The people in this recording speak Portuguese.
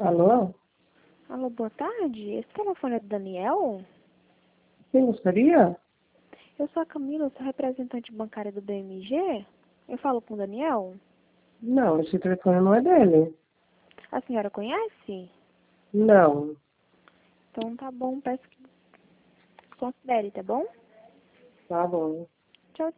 Alô? Alô, boa tarde. Esse telefone é do Daniel? Quem gostaria? Eu sou a Camila, sou representante bancária do BMG. Eu falo com o Daniel? Não, esse telefone não é dele. A senhora conhece? Não. Então tá bom, peço que considere, tá bom? Tá bom.